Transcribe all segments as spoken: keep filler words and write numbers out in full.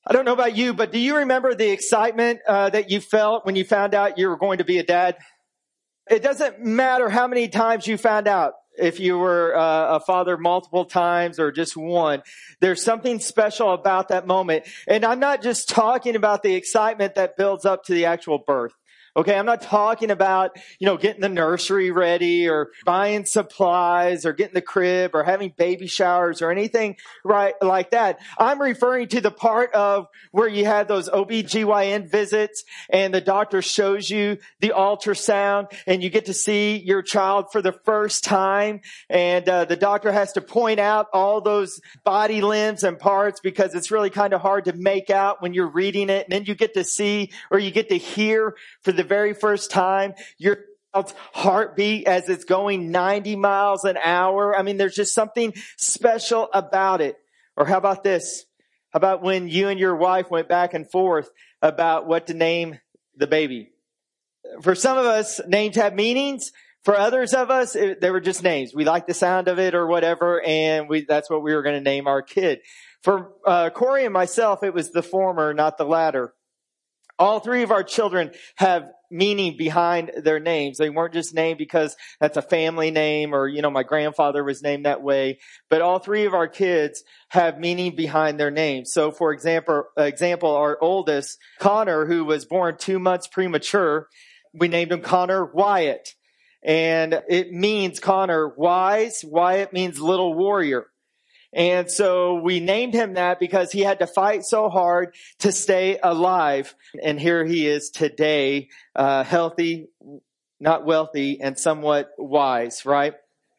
I don't know about you, but do you remember the excitement uh, that you felt when you found out you were going to be a dad? It doesn't matter how many times you found out, if you were uh, a father multiple times or just one. There's something special about that moment. And I'm not just talking about the excitement that builds up to the actual birth. Okay, I'm not talking about, you know, getting the nursery ready or buying supplies or getting the crib or having baby showers or anything right like that. I'm referring to the part of where you have those O B G Y N visits and the doctor shows you the ultrasound and you get to see your child for the first time, and uh, the doctor has to point out all those body limbs and parts because it's really kind of hard to make out when you're reading it, and then you get to see or you get to hear for the the very first time your child's heartbeat as it's going ninety miles an hour. I mean, there's just something special about it. Or how about this? How about when you and your wife went back and forth about what to name the baby? For some of us, names have meanings. For others of us, it, they were just names. We liked the sound of it or whatever, and we, that's what we were going to name our kid. For uh, Corey and myself, it was the former, not the latter. All three of our children have meaning behind their names. They weren't just named because that's a family name or, you know, my grandfather was named that way. But all three of our kids have meaning behind their names. So, for example, example, our oldest, Connor, who was born two months premature, we named him Connor Wyatt. And it means Connor wise. Wyatt means little warrior. And so we named him that because he had to fight so hard to stay alive. And here he is today, uh, healthy, not wealthy, and somewhat wise, right?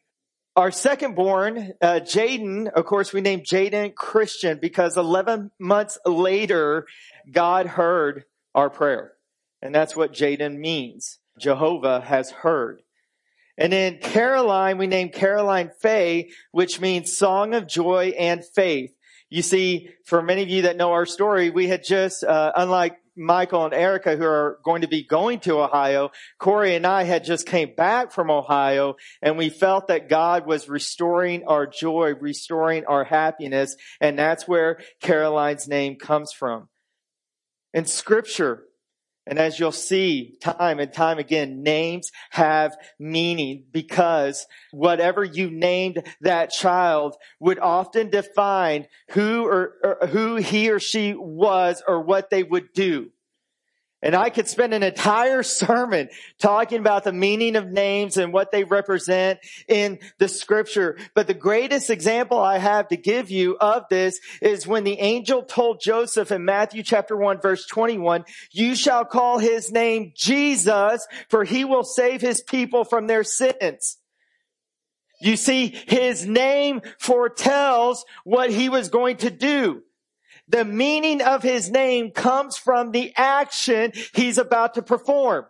Our second born, uh, Jaden, of course, we named Jaden Christian because eleven months later, God heard our prayer. And that's what Jaden means. Jehovah has heard. And then Caroline, we named Caroline Faye, which means song of joy and faith. You see, for many of you that know our story, we had just, uh, unlike Michael and Erica, who are going to be going to Ohio, Corey and I had just came back from Ohio, and we felt that God was restoring our joy, restoring our happiness, and that's where Caroline's name comes from. In Scripture, and as you'll see time and time again, names have meaning because whatever you named that child would often define who or, or who he or she was or what they would do. And I could spend an entire sermon talking about the meaning of names and what they represent in the Scripture. But the greatest example I have to give you of this is when the angel told Joseph in Matthew chapter one, verse twenty-one, "You shall call his name Jesus, for he will save his people from their sins." You see, his name foretells what he was going to do. The meaning of his name comes from the action he's about to perform.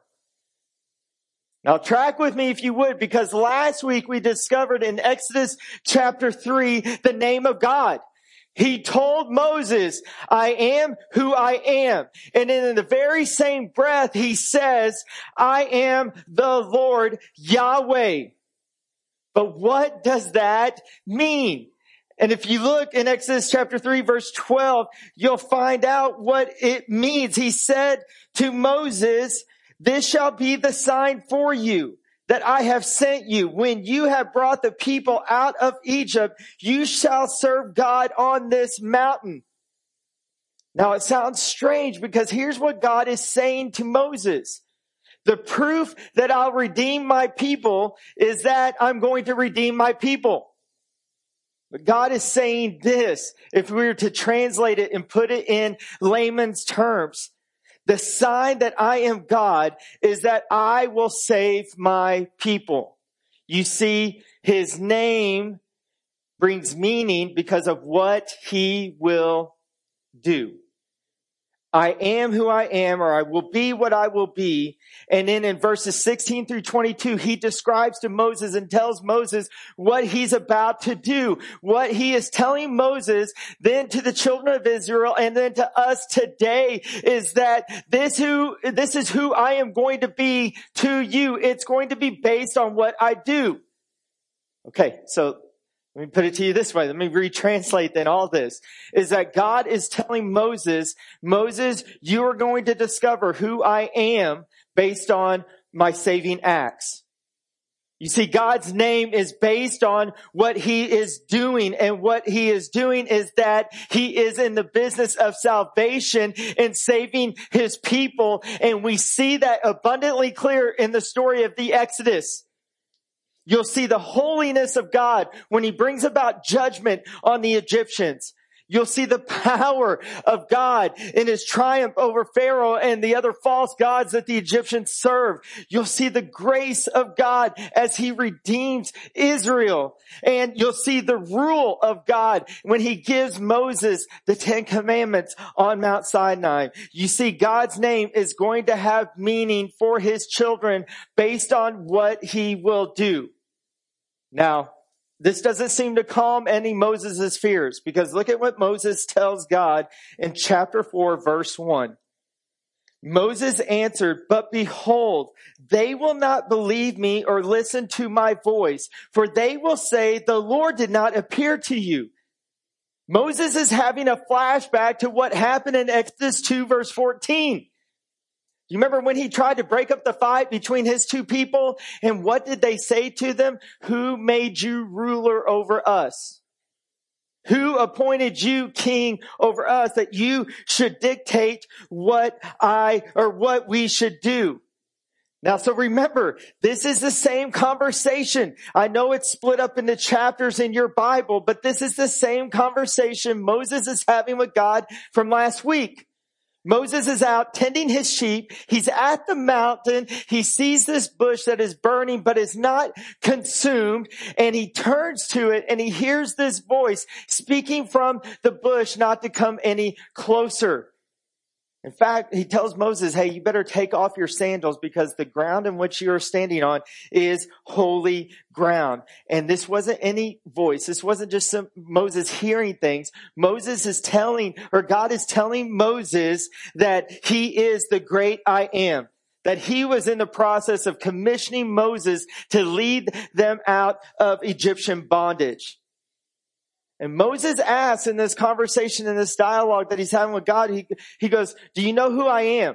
Now track with me if you would, because last week we discovered in Exodus chapter three the name of God. He told Moses, "I am who I am." And then in the very same breath, he says, "I am the Lord Yahweh." But what does that mean? And if you look in Exodus chapter three, verse twelve, you'll find out what it means. He said to Moses, "This shall be the sign for you that I have sent you. When you have brought the people out of Egypt, you shall serve God on this mountain." Now it sounds strange because here's what God is saying to Moses. The proof that I'll redeem my people is that I'm going to redeem my people. But God is saying this, if we were to translate it and put it in layman's terms, the sign that I am God is that I will save my people. You see, his name brings meaning because of what he will do. I am who I am, or I will be what I will be. And then in verses sixteen through twenty-two, he describes to Moses and tells Moses what he's about to do. What he is telling Moses, then to the children of Israel, and then to us today is that this who, this is who I am going to be to you. It's going to be based on what I do. Okay, so Let me put it to you this way. Let me retranslate then all this. Is that God is telling Moses, Moses, you are going to discover who I am based on my saving acts. You see, God's name is based on what he is doing. And what he is doing is that he is in the business of salvation and saving his people. And we see that abundantly clear in the story of the Exodus. You'll see the holiness of God when he brings about judgment on the Egyptians. You'll see the power of God in his triumph over Pharaoh and the other false gods that the Egyptians served. You'll see the grace of God as he redeems Israel. And you'll see the rule of God when he gives Moses the Ten Commandments on Mount Sinai. You see, God's name is going to have meaning for his children based on what he will do. Now, this doesn't seem to calm any Moses' fears, because look at what Moses tells God in chapter four, verse one. Moses answered, but behold, they will not believe me or listen to my voice, for they will say, the Lord did not appear to you. Moses is having a flashback to what happened in Exodus two, verse fourteen. You remember when he tried to break up the fight between his two people? And what did they say to them? Who made you ruler over us? Who appointed you king over us that you should dictate what I or what we should do? Now, so remember, this is the same conversation. I know it's split up into chapters in your Bible, but this is the same conversation Moses is having with God from last week. Moses is out tending his sheep. He's at the mountain. He sees this bush that is burning but is not consumed. And he turns to it and he hears this voice speaking from the bush not to come any closer. In fact, he tells Moses, hey, you better take off your sandals because the ground in which you are standing on is holy ground. And this wasn't any voice. This wasn't just some Moses hearing things. Moses is telling, or God is telling Moses that he is the great I am. That he was in the process of commissioning Moses to lead them out of Egyptian bondage. And Moses asks in this conversation, in this dialogue that he's having with God, he, he goes, do you know who I am?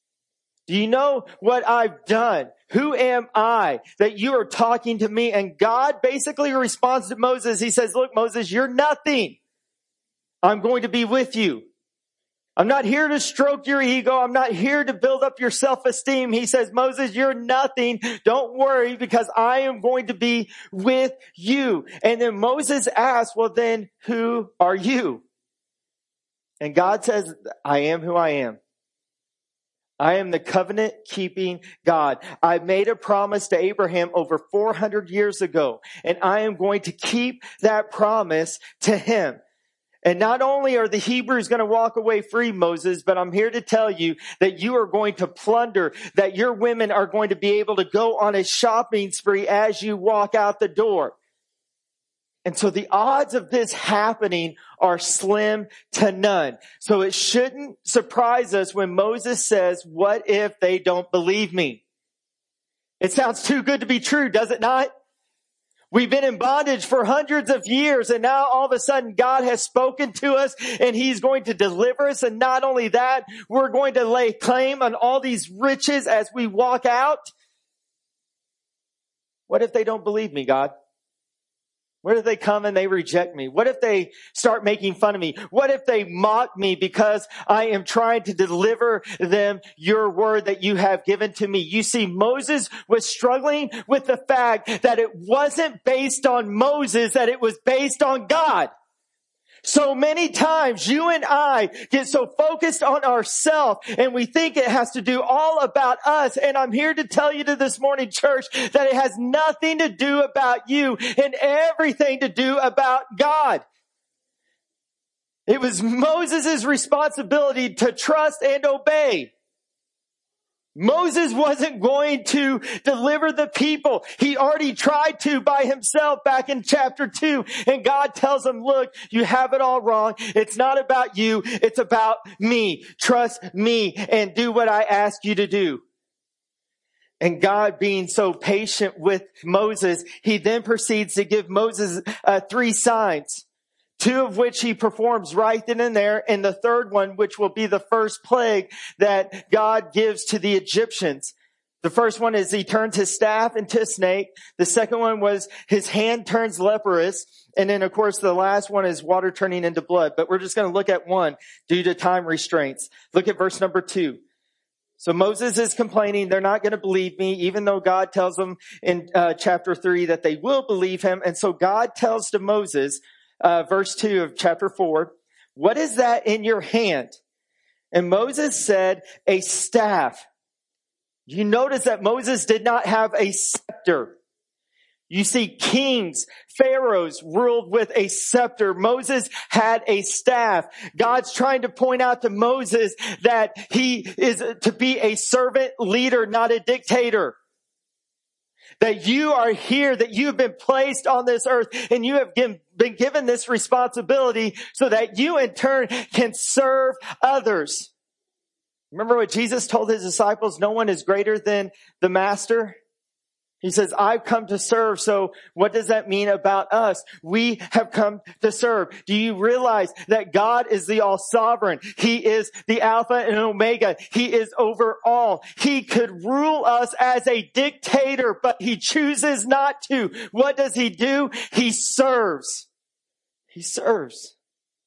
Do you know what I've done? Who am I that you are talking to me? And God basically responds to Moses. He says, look, Moses, you're nothing. I'm going to be with you. I'm not here to stroke your ego. I'm not here to build up your self-esteem. He says, Moses, you're nothing. Don't worry because I am going to be with you. And then Moses asks, well, then who are you? And God says, I am who I am. I am the covenant keeping God. I made a promise to Abraham over four hundred years ago, and I am going to keep that promise to him. And not only are the Hebrews going to walk away free, Moses, but I'm here to tell you that you are going to plunder, that your women are going to be able to go on a shopping spree as you walk out the door. And so the odds of this happening are slim to none. So it shouldn't surprise us when Moses says, what if they don't believe me? It sounds too good to be true, does it not? We've been in bondage for hundreds of years, and now all of a sudden God has spoken to us and he's going to deliver us. And not only that, we're going to lay claim on all these riches as we walk out. What if they don't believe me, God? What if they come and they reject me? What if they start making fun of me? What if they mock me because I am trying to deliver them your word that you have given to me? You see, Moses was struggling with the fact that it wasn't based on Moses, that it was based on God. So many times you and I get so focused on ourselves and we think it has to do all about us. And I'm here to tell you to this morning, church, that it has nothing to do about you and everything to do about God. It was Moses' responsibility to trust and obey. Moses wasn't going to deliver the people. He already tried to by himself back in chapter two. And God tells him, look, you have it all wrong. It's not about you. It's about me. Trust me and do what I ask you to do. And God being so patient with Moses, he then proceeds to give Moses uh, three signs, two of which he performs right then and there, and the third one, which will be the first plague that God gives to the Egyptians. The first one is he turns his staff into a snake. The second one was his hand turns leprous. And then, of course, the last one is water turning into blood. But we're just going to look at one due to time restraints. Look at verse number two. So Moses is complaining, they're not going to believe me, even though God tells them in uh, chapter three that they will believe him. And so God tells to Moses, uh, verse two of chapter four, what is that in your hand? And Moses said, a staff. You notice that Moses did not have a scepter. You see, kings, pharaohs ruled with a scepter. Moses had a staff. God's trying to point out to Moses that he is to be a servant leader, not a dictator. That you are here, that you have been placed on this earth, and you have been given this responsibility so that you in turn can serve others. Remember what Jesus told his disciples? No one is greater than the master. He says, I've come to serve. So what does that mean about us? We have come to serve. Do you realize that God is the all sovereign? He is the Alpha and Omega. He is over all. He could rule us as a dictator, but he chooses not to. What does he do? He serves. He serves.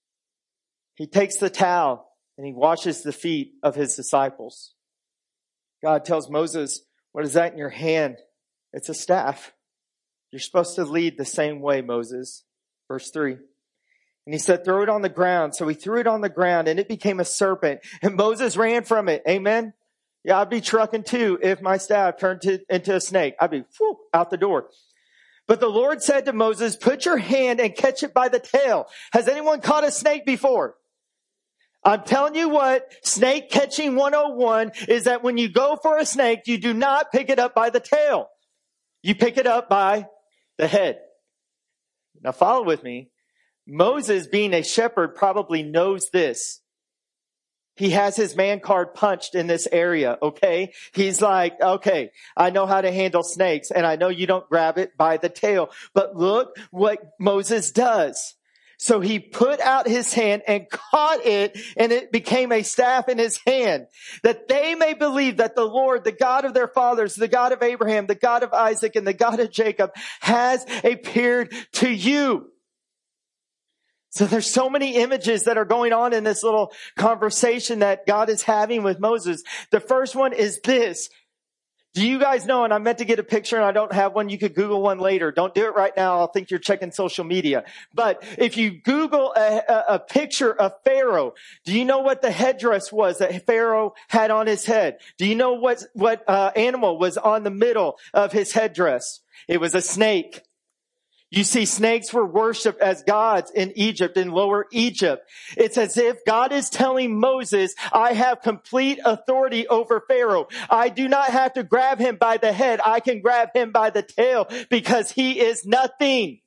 He takes the towel and he washes the feet of his disciples. God tells Moses, what is that in your hand? It's a staff. You're supposed to lead the same way, Moses. Verse three. And he said, throw it on the ground. So he threw it on the ground and it became a serpent. And Moses ran from it. Amen. Yeah, I'd be trucking too if my staff turned to, into a snake. I'd be whew, out the door. But the Lord said to Moses, put your hand and catch it by the tail. Has anyone caught a snake before? I'm telling you what, snake catching one oh one is that when you go for a snake, you do not pick it up by the tail. You pick it up by the head. Now follow with me. Moses, being a shepherd, probably knows this. He has his man card punched in this area, okay? He's like, okay, I know how to handle snakes, and I know you don't grab it by the tail. But look what Moses does. So he put out his hand and caught it, and it became a staff in his hand, that they may believe that the Lord, the God of their fathers, the God of Abraham, the God of Isaac, and the God of Jacob has appeared to you. So there's so many images that are going on in this little conversation that God is having with Moses. The first one is this. Do you guys know, and I meant to get a picture and I don't have one, you could Google one later. Don't do it right now. I'll think you're checking social media. But if you Google a, a, a picture of Pharaoh, do you know what the headdress was that Pharaoh had on his head? Do you know what, what uh, animal was on the middle of his headdress? It was a snake. You see, snakes were worshipped as gods in Egypt, in Lower Egypt. It's as if God is telling Moses, I have complete authority over Pharaoh. I do not have to grab him by the head. I can grab him by the tail because he is nothing.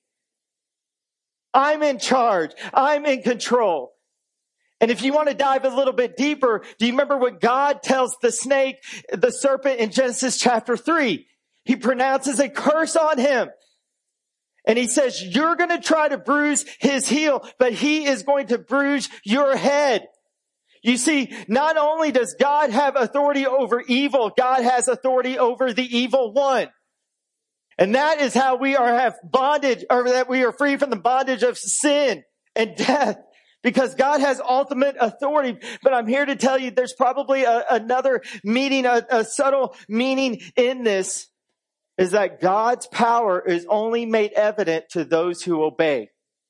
I'm in charge. I'm in control. And if you want to dive a little bit deeper, do you remember what God tells the snake, the serpent in Genesis chapter three? He pronounces a curse on him. And he says, you're going to try to bruise his heel, but he is going to bruise your head. You see, not only does God have authority over evil, God has authority over the evil one. And that is how we are have bondage, or that we are free from the bondage of sin and death. Because God has ultimate authority. But I'm here to tell you there's probably a, another meaning, a, a subtle meaning in this. Is that God's power is only made evident to those who obey.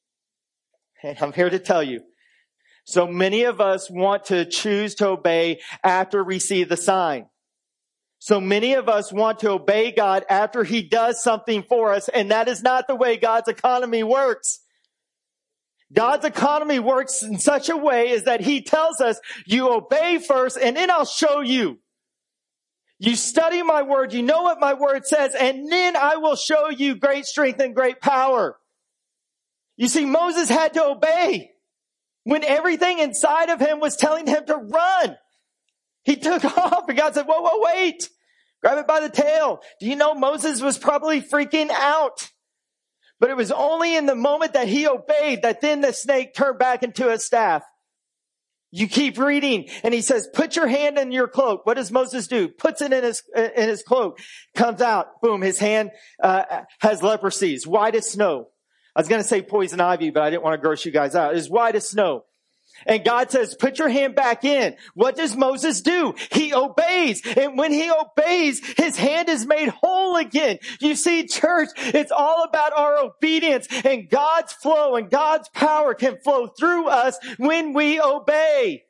And I'm here to tell you. So many of us want to choose to obey after we see the sign. So many of us want to obey God after he does something for us. And that is not the way God's economy works. God's economy works in such a way is that he tells us, you obey first and then I'll show you. You study my word, you know what my word says, and then I will show you great strength and great power. You see, Moses had to obey when everything inside of him was telling him to run. He took off and God said, whoa, whoa, wait. Grab it by the tail. Do you know Moses was probably freaking out? But it was only in the moment that he obeyed that then the snake turned back into a staff. You keep reading and he says, put your hand in your cloak. What does Moses do? Puts it in his, in his cloak, comes out, boom, his hand, uh, has leprosy. It's white as snow. I was going to say poison ivy, but I didn't want to gross you guys out. It's white as snow. And God says, put your hand back in. What does Moses do? He obeys. And when he obeys, his hand is made whole again. You see, church, it's all about our obedience, and God's flow and God's power can flow through us when we obey.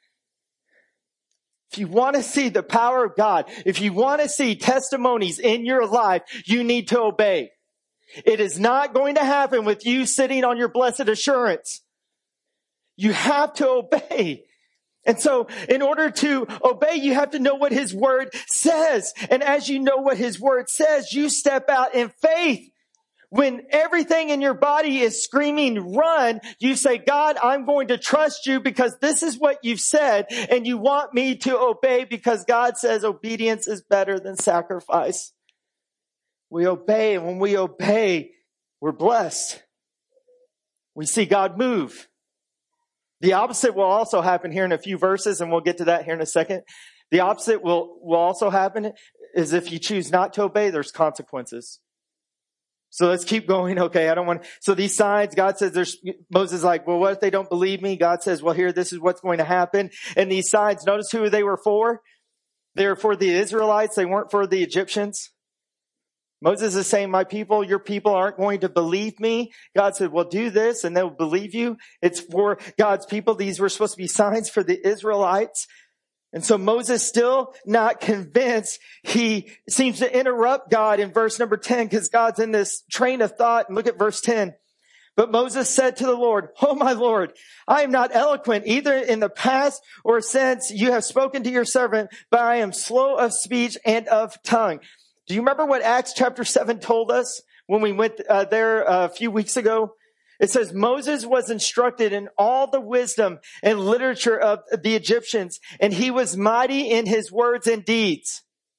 If you want to see the power of God, if you want to see testimonies in your life, you need to obey. It is not going to happen with you sitting on your blessed assurance. You have to obey. And so in order to obey, you have to know what his word says. And as you know what his word says, you step out in faith. When everything in your body is screaming, run, you say, God, I'm going to trust you because this is what you've said. And you want me to obey because God says obedience is better than sacrifice. We obey. And when we obey, we're blessed. We see God move. The opposite will also happen here in a few verses, and we'll get to that here in a second. The opposite will, will also happen is if you choose not to obey, there's consequences. So let's keep going. Okay, I don't want, so these signs, God says there's, Moses is like, well, what if they don't believe me? God says, well, here, this is what's going to happen. And these signs, notice who they were for. They were for the Israelites. They weren't for the Egyptians. Moses is saying, my people, your people aren't going to believe me. God said, well, do this and they'll believe you. It's for God's people. These were supposed to be signs for the Israelites. And so Moses, still not convinced, he seems to interrupt God in verse number ten because God's in this train of thought. And look at verse ten. But Moses said to the Lord, oh, my Lord, I am not eloquent either in the past or since you have spoken to your servant, but I am slow of speech and of tongue. Do you remember what Acts chapter seven told us when we went uh, there uh, a few weeks ago? It says Moses was instructed in all the wisdom and literature of the Egyptians, and he was mighty in his words and deeds.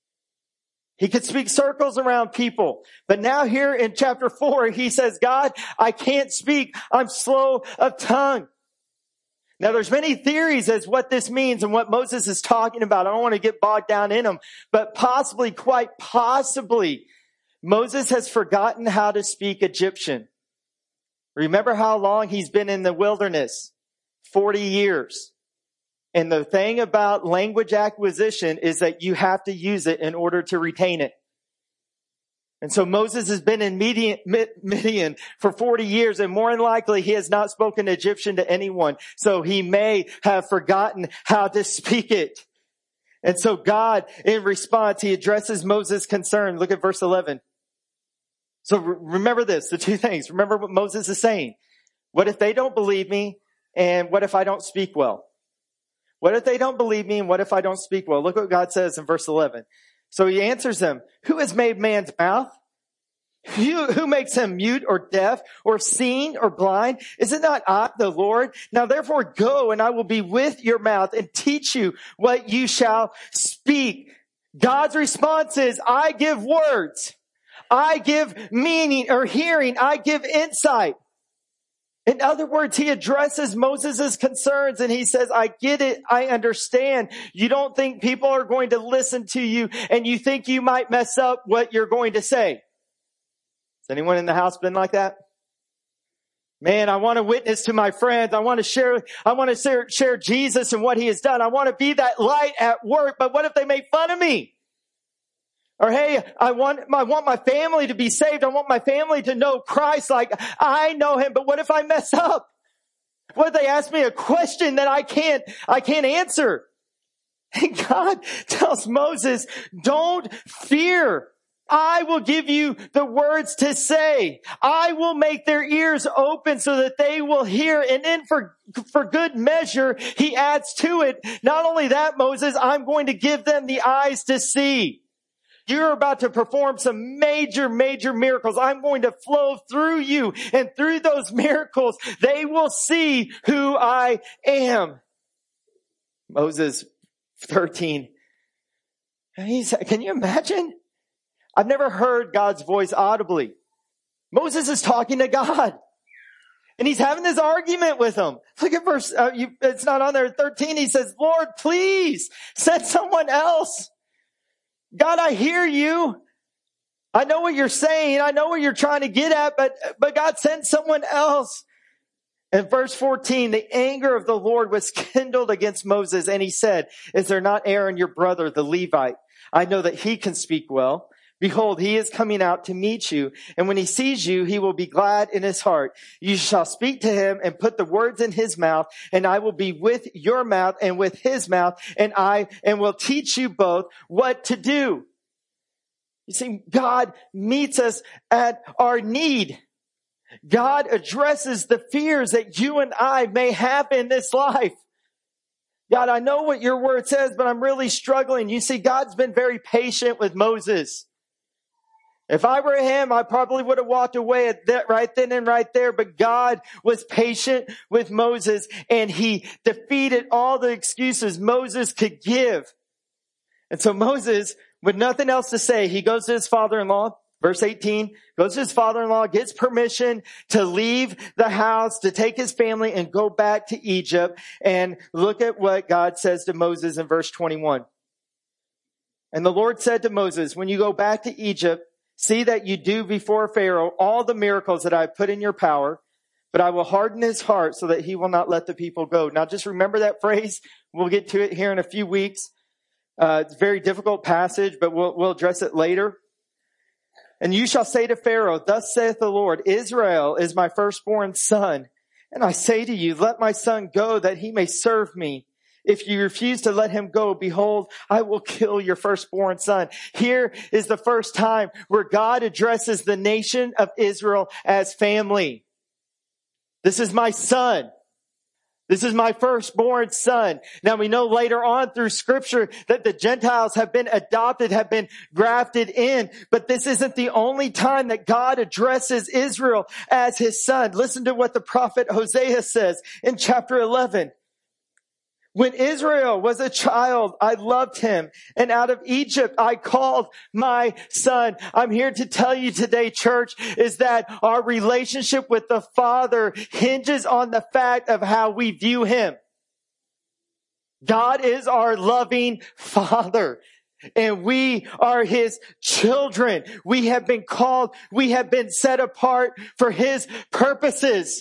He could speak circles around people. But now here in chapter four, he says, God, I can't speak. I'm slow of tongue. Now, there's many theories as what this means and what Moses is talking about. I don't want to get bogged down in them, but possibly, quite possibly, Moses has forgotten how to speak Egyptian. Remember how long he's been in the wilderness? forty years. And the thing about language acquisition is that you have to use it in order to retain it. And so Moses has been in Midian, Midian for forty years, and more than likely he has not spoken Egyptian to anyone. So he may have forgotten how to speak it. And so God, in response, he addresses Moses' concern. Look at verse eleven. So re- remember this, the two things. Remember what Moses is saying. What if they don't believe me? And what if I don't speak well? What if they don't believe me? And what if I don't speak well? Look what God says in verse eleven. So he answers them, who has made man's mouth? Who, who makes him mute or deaf or seeing or blind? Is it not I, the Lord? Now therefore go, and I will be with your mouth and teach you what you shall speak. God's response is, I give words. I give meaning or hearing. I give insight. In other words, he addresses Moses' concerns and he says, I get it. I understand. You don't think people are going to listen to you and you think you might mess up what you're going to say. Has anyone in the house been like that? Man, I want to witness to my friends. I want to share, I want to share, share Jesus and what he has done. I want to be that light at work, but what if they make fun of me? Or, hey, I want, I want my family to be saved. I want my family to know Christ like I know him. But what if I mess up? What if they ask me a question that I can't, I can't answer? And God tells Moses, don't fear. I will give you the words to say. I will make their ears open so that they will hear. And then for, for good measure, he adds to it. Not only that, Moses, I'm going to give them the eyes to see. You're about to perform some major, major miracles. I'm going to flow through you. And through those miracles, they will see who I am. Moses thirteen. And he's, can you imagine? I've never heard God's voice audibly. Moses is talking to God. And he's having this argument with him. Look at verse, uh, you, it's not on there, thirteen. He says, Lord, please send someone else. God, I hear you. I know what you're saying. I know what you're trying to get at, but, but God, send someone else. In verse fourteen, the anger of the Lord was kindled against Moses, and he said, is there not Aaron, your brother, the Levite? I know that he can speak well. Behold, he is coming out to meet you, and when he sees you, he will be glad in his heart. You shall speak to him and put the words in his mouth, and I will be with your mouth and with his mouth, and I and will teach you both what to do. You see, God meets us at our need. God addresses the fears that you and I may have in this life. God, I know what your word says, but I'm really struggling. You see, God's been very patient with Moses. If I were him, I probably would have walked away at that right then and right there. But God was patient with Moses, and he defeated all the excuses Moses could give. And so Moses, with nothing else to say, he goes to his father-in-law. Verse eighteen, goes to his father-in-law, gets permission to leave the house, to take his family and go back to Egypt. And look at what God says to Moses in verse twenty-one. And the Lord said to Moses, when you go back to Egypt, see that you do before Pharaoh all the miracles that I have put in your power, but I will harden his heart so that he will not let the people go. Now just remember that phrase. We'll get to it here in a few weeks. Uh, it's a very difficult passage, but we'll, we'll address it later. And you shall say to Pharaoh, thus saith the Lord, Israel is my firstborn son. And I say to you, let my son go that he may serve me. If you refuse to let him go, behold, I will kill your firstborn son. Here is the first time where God addresses the nation of Israel as family. This is my son. This is my firstborn son. Now we know later on through scripture that the Gentiles have been adopted, have been grafted in, but this isn't the only time that God addresses Israel as his son. Listen to what the prophet Hosea says in chapter eleven. When Israel was a child, I loved him, and out of Egypt I called my son. I'm here to tell you today, church, is that our relationship with the Father hinges on the fact of how we view him. God is our loving Father, and we are his children. We have been called, we have been set apart for his purposes.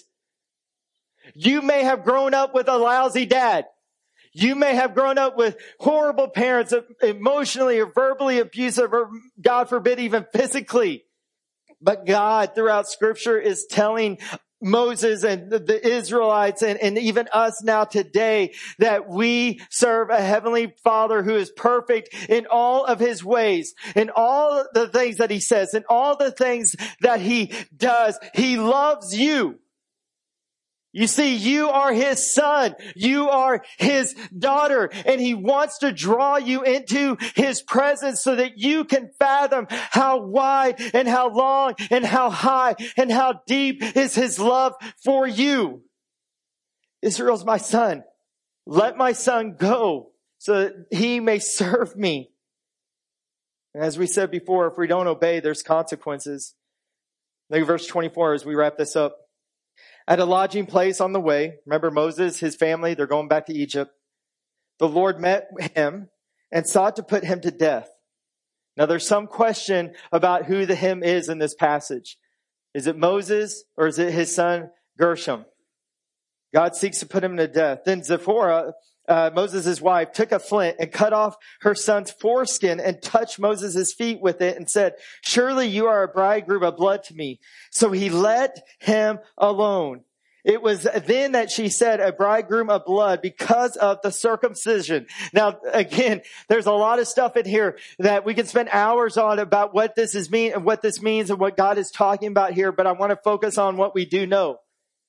You may have grown up with a lousy dad. You may have grown up with horrible parents, emotionally or verbally abusive, or God forbid, even physically. But God, throughout scripture, is telling Moses and the Israelites and, and even us now today that we serve a heavenly Father who is perfect in all of his ways, in all the things that he says, in all the things that he does. He loves you. You see, you are his son. You are his daughter. And he wants to draw you into his presence so that you can fathom how wide and how long and how high and how deep is his love for you. Israel's my son. Let my son go so that he may serve me. And as we said before, if we don't obey, there's consequences. Look at verse twenty-four as we wrap this up. At a lodging place on the way, remember Moses, his family, they're going back to Egypt. The Lord met him and sought to put him to death. Now there's some question about who the him is in this passage. Is it Moses or is it his son Gershom? God seeks to put him to death. Then Zipporah, uh, Moses' wife, took a flint and cut off her son's foreskin and touched Moses' feet with it and said, surely you are a bridegroom of blood to me. So he let him alone. It was then that she said a bridegroom of blood because of the circumcision. Now, again, there's a lot of stuff in here that we can spend hours on about what this is mean and what this means and what God is talking about here. But I want to focus on what we do know.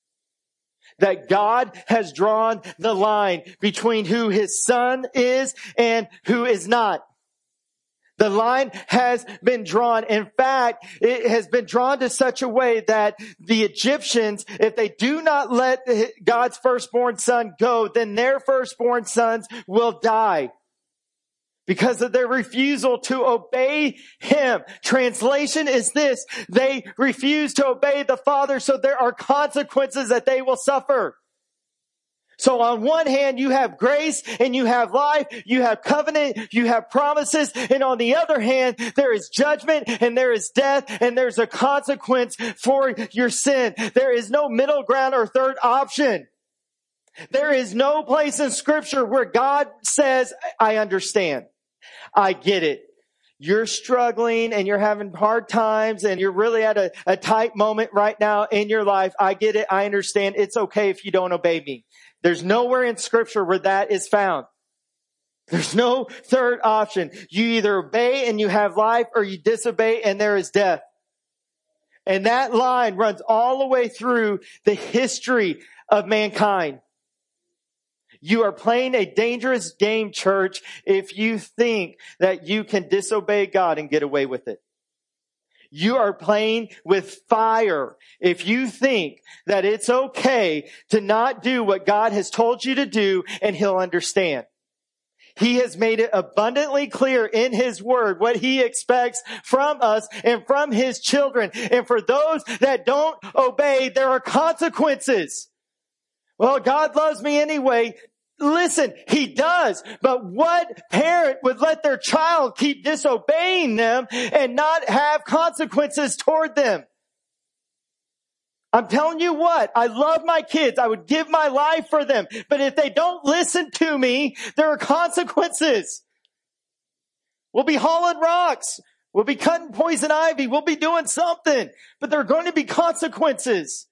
That God has drawn the line between who his son is and who is not. The line has been drawn. In fact, it has been drawn to such a way that the Egyptians, if they do not let God's firstborn son go, then their firstborn sons will die. because of their refusal to obey him. Translation is this: they refuse to obey the Father, so there are consequences that they will suffer. So on one hand, you have grace and you have life, you have covenant, you have promises. And on the other hand, there is judgment and there is death and there's a consequence for your sin. There is no middle ground or third option. There is no place in Scripture where God says, I understand. I get it. You're struggling and you're having hard times and you're really at a, a tight moment right now in your life. I get it. I understand. It's okay if you don't obey me. There's nowhere in Scripture where that is found. There's no third option. You either obey and you have life, or you disobey and there is death. And that line runs all the way through the history of mankind. You are playing a dangerous game, church, if you think that you can disobey God and get away with it. You are playing with fire if you think that it's okay to not do what God has told you to do and He'll understand. He has made it abundantly clear in His Word what He expects from us and from His children. And for those that don't obey, there are consequences. Well, God loves me anyway. Listen, He does. But what parent would let their child keep disobeying them and not have consequences toward them? I'm telling you what, I love my kids. I would give my life for them. But if they don't listen to me, there are consequences. We'll be hauling rocks. We'll be cutting poison ivy. We'll be doing something. But there are going to be consequences.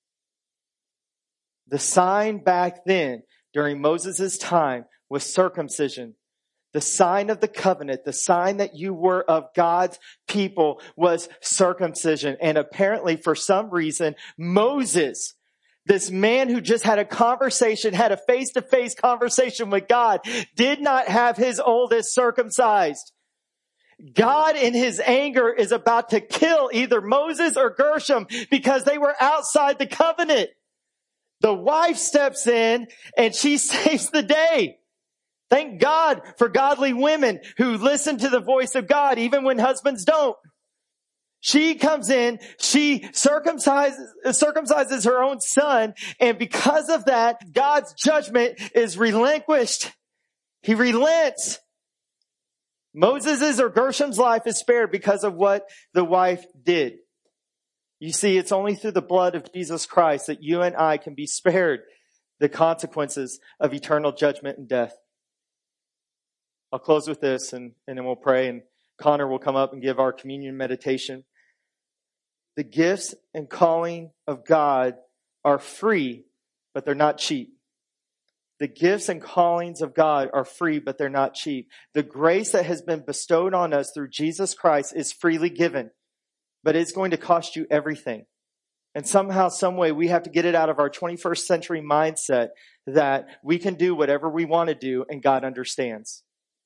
The sign back then, during Moses' time, was circumcision. The sign of the covenant, the sign that you were of God's people, was circumcision. And apparently, for some reason, Moses, this man who just had a conversation, had a face-to-face conversation with God, did not have his oldest circumcised. God in His anger is about to kill either Moses or Gershom because they were outside the covenant. The wife steps in and she saves the day. Thank God for godly women who listen to the voice of God even when husbands don't. She comes in, she circumcises, circumcises her own son, and because of that, God's judgment is relinquished. He relents. Moses's or Gershom's life is spared because of what the wife did. You see, it's only through the blood of Jesus Christ that you and I can be spared the consequences of eternal judgment and death. I'll close with this and, and then we'll pray, and Connor will come up and give our communion meditation. The gifts and calling of God are free, but they're not cheap. The gifts and callings of God are free, but they're not cheap. The grace that has been bestowed on us through Jesus Christ is freely given, but it's going to cost you everything. And somehow, some way, we have to get it out of our twenty-first century mindset that we can do whatever we want to do and God understands.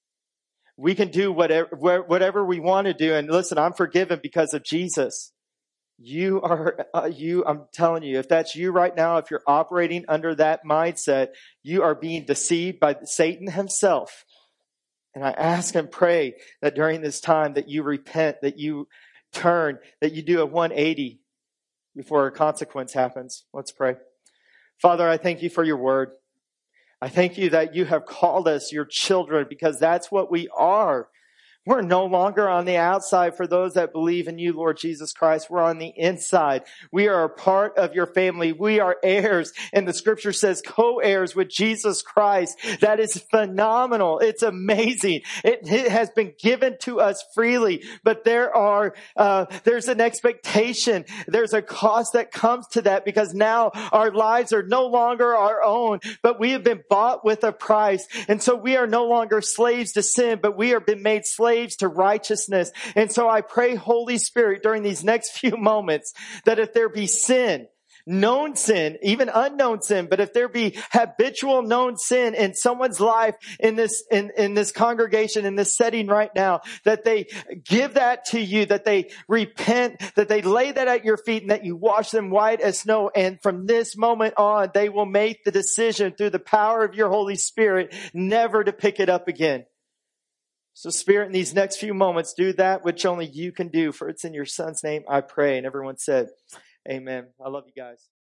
We can do whatever, whatever we want to do. And listen, I'm forgiven because of Jesus. You are, uh, you, I'm telling you, if that's you right now, if you're operating under that mindset, you are being deceived by Satan himself. And I ask and pray that during this time that you repent, that you turn, that you do a one eighty before a consequence happens. Let's pray. Father, I thank you for your word. I thank you that you have called us your children, because that's what we are. We're no longer on the outside for those that believe in you, Lord Jesus Christ. We're on the inside. We are a part of your family. We are heirs. And the scripture says co-heirs with Jesus Christ. That is phenomenal. It's amazing. It, it has been given to us freely, but there are, uh, there's an expectation. There's a cost that comes to that, because now our lives are no longer our own, but we have been bought with a price. And so we are no longer slaves to sin, but we have been made slaves to righteousness. And so I pray, Holy Spirit, during these next few moments, that if there be sin, known sin, even unknown sin, but if there be habitual known sin in someone's life in this, in, in this congregation, in this setting right now, that they give that to you, that they repent, that they lay that at your feet, and that you wash them white as snow. And from this moment on, they will make the decision through the power of your Holy Spirit never to pick it up again. So Spirit, in these next few moments, do that which only you can do, for it's in your Son's name I pray. And everyone said, amen. I love you guys.